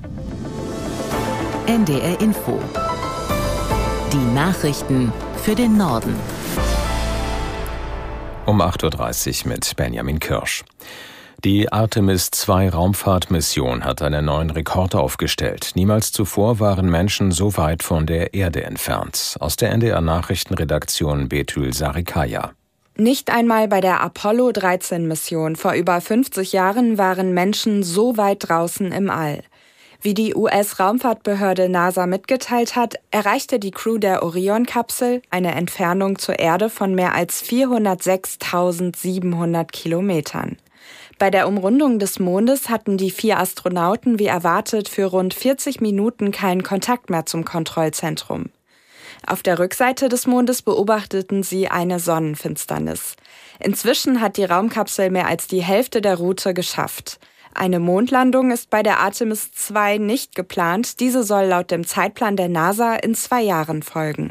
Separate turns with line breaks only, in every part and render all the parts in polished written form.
NDR Info. Die Nachrichten für den Norden.
Um 8.30 Uhr mit Benjamin Kirsch. Die Artemis-II-Raumfahrtmission hat einen neuen Rekord aufgestellt. Niemals zuvor waren Menschen so weit von der Erde entfernt. Aus der NDR-Nachrichtenredaktion Betül Sarikaya.
Nicht einmal bei der Apollo-13-Mission vor über 50 Jahren waren Menschen so weit draußen im All. Wie die US-Raumfahrtbehörde NASA mitgeteilt hat, erreichte die Crew der Orion-Kapsel eine Entfernung zur Erde von mehr als 406.700 Kilometern. Bei der Umrundung des Mondes hatten die 4 Astronauten wie erwartet für rund 40 Minuten keinen Kontakt mehr zum Kontrollzentrum. Auf der Rückseite des Mondes beobachteten sie eine Sonnenfinsternis. Inzwischen hat die Raumkapsel mehr als die Hälfte der Route geschafft. Eine Mondlandung ist bei der Artemis II nicht geplant. Diese soll laut dem Zeitplan der NASA in 2 Jahren folgen.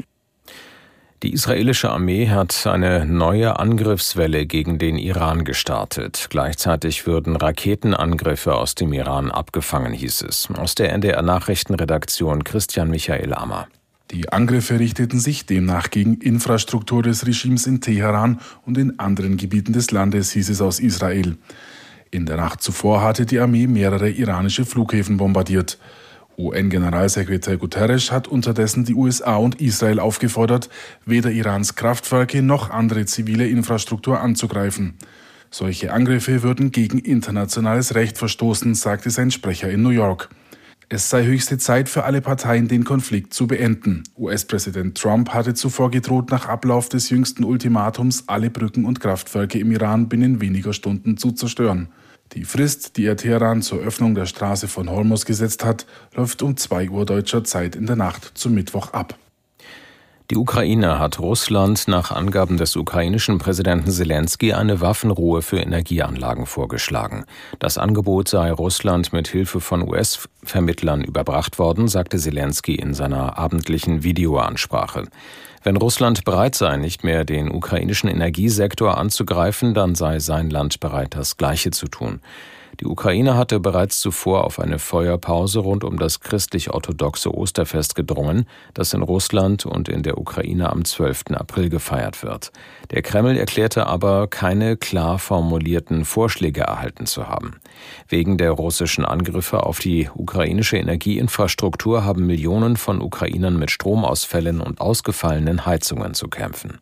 Die israelische Armee hat eine neue Angriffswelle gegen den Iran gestartet. Gleichzeitig würden Raketenangriffe aus dem Iran abgefangen, hieß es. Aus der NDR-Nachrichtenredaktion Christian Michael Ammer.
Die Angriffe richteten sich demnach gegen Infrastruktur des Regimes in Teheran und in anderen Gebieten des Landes, hieß es aus Israel. In der Nacht zuvor hatte die Armee mehrere iranische Flughäfen bombardiert. UN-Generalsekretär Guterres hat unterdessen die USA und Israel aufgefordert, weder Irans Kraftwerke noch andere zivile Infrastruktur anzugreifen. Solche Angriffe würden gegen internationales Recht verstoßen, sagte sein Sprecher in New York. Es sei höchste Zeit für alle Parteien, den Konflikt zu beenden. US-Präsident Trump hatte zuvor gedroht, nach Ablauf des jüngsten Ultimatums alle Brücken und Kraftwerke im Iran binnen weniger Stunden zu zerstören. Die Frist, die er Teheran zur Öffnung der Straße von Hormuz gesetzt hat, läuft um 2 Uhr deutscher Zeit in der Nacht zum Mittwoch ab.
Die Ukraine hat Russland nach Angaben des ukrainischen Präsidenten Selenskyj eine Waffenruhe für Energieanlagen vorgeschlagen. Das Angebot sei Russland mit Hilfe von US-Vermittlern überbracht worden, sagte Selenskyj in seiner abendlichen Videoansprache. Wenn Russland bereit sei, nicht mehr den ukrainischen Energiesektor anzugreifen, dann sei sein Land bereit, das Gleiche zu tun. Die Ukraine hatte bereits zuvor auf eine Feuerpause rund um das christlich-orthodoxe Osterfest gedrungen, das in Russland und in der Ukraine am 12. April gefeiert wird. Der Kreml erklärte aber, keine klar formulierten Vorschläge erhalten zu haben. Wegen der russischen Angriffe auf die ukrainische Energieinfrastruktur haben Millionen von Ukrainern mit Stromausfällen und ausgefallenen Heizungen zu kämpfen.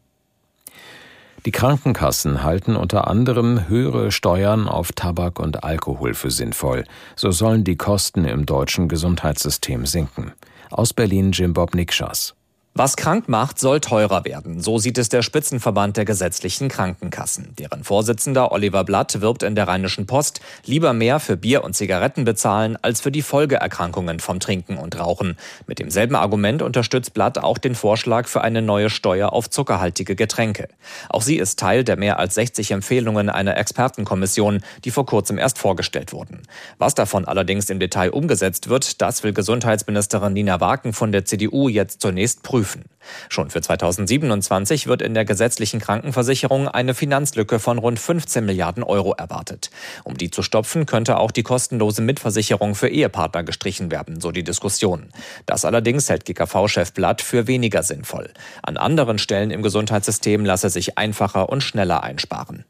Die Krankenkassen halten unter anderem höhere Steuern auf Tabak und Alkohol für sinnvoll. So sollen die Kosten im deutschen Gesundheitssystem sinken. Aus Berlin Jim-Bob Nikschas.
Was krank macht, soll teurer werden. So sieht es der Spitzenverband der gesetzlichen Krankenkassen. Deren Vorsitzender Oliver Blatt wirbt in der Rheinischen Post, lieber mehr für Bier und Zigaretten bezahlen, als für die Folgeerkrankungen vom Trinken und Rauchen. Mit demselben Argument unterstützt Blatt auch den Vorschlag für eine neue Steuer auf zuckerhaltige Getränke. Auch sie ist Teil der mehr als 60 Empfehlungen einer Expertenkommission, die vor kurzem erst vorgestellt wurden. Was davon allerdings im Detail umgesetzt wird, das will Gesundheitsministerin Nina Waken von der CDU jetzt zunächst prüfen. Schon für 2027 wird in der gesetzlichen Krankenversicherung eine Finanzlücke von rund 15 Milliarden Euro erwartet. Um die zu stopfen, könnte auch die kostenlose Mitversicherung für Ehepartner gestrichen werden, so die Diskussion. Das allerdings hält GKV-Chef Blatt für weniger sinnvoll. An anderen Stellen im Gesundheitssystem lasse sich einfacher und schneller einsparen.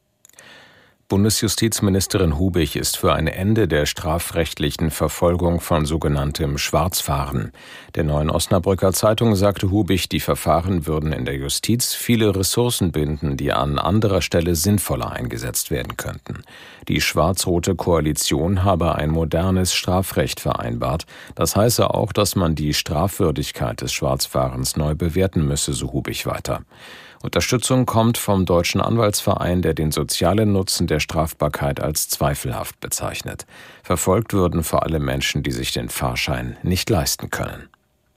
Bundesjustizministerin Hubich ist für ein Ende der strafrechtlichen Verfolgung von sogenanntem Schwarzfahren. Der Neuen Osnabrücker Zeitung sagte Hubich, die Verfahren würden in der Justiz viele Ressourcen binden, die an anderer Stelle sinnvoller eingesetzt werden könnten. Die schwarz-rote Koalition habe ein modernes Strafrecht vereinbart. Das heiße auch, dass man die Strafwürdigkeit des Schwarzfahrens neu bewerten müsse, so Hubich weiter. Unterstützung kommt vom Deutschen Anwaltsverein, der den sozialen Nutzen der Strafbarkeit als zweifelhaft bezeichnet. Verfolgt würden vor allem Menschen, die sich den Fahrschein nicht leisten können.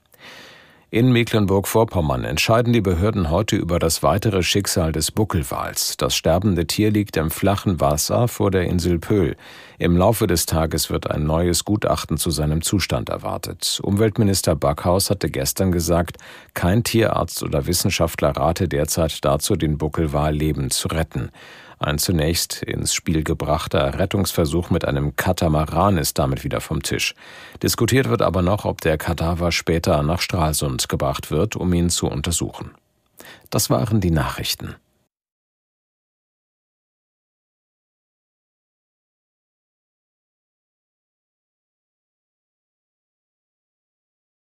In Mecklenburg-Vorpommern entscheiden die Behörden heute über das weitere Schicksal des Buckelwals. Das sterbende Tier liegt im flachen Wasser vor der Insel Pöhl. Im Laufe des Tages wird ein neues Gutachten zu seinem Zustand erwartet. Umweltminister Backhaus hatte gestern gesagt, kein Tierarzt oder Wissenschaftler rate derzeit dazu, den Buckelwal lebend zu retten. Ein zunächst ins Spiel gebrachter Rettungsversuch mit einem Katamaran ist damit wieder vom Tisch. Diskutiert wird aber noch, ob der Kadaver später nach Stralsund gebracht wird, um ihn zu untersuchen. Das waren die Nachrichten.